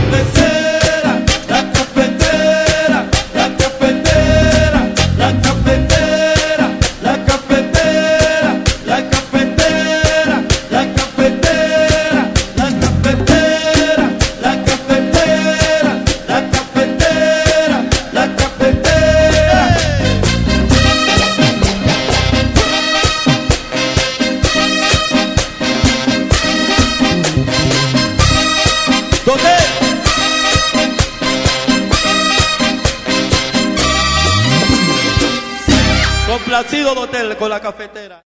cafetera, la cafetera, la cafetera, la cafetera, la cafetera, la cafetera, la cafetera, la cafetera, la cafetera, la cafetera, la cafetera. ¿Dónde? Complacido Dotel con la cafetera.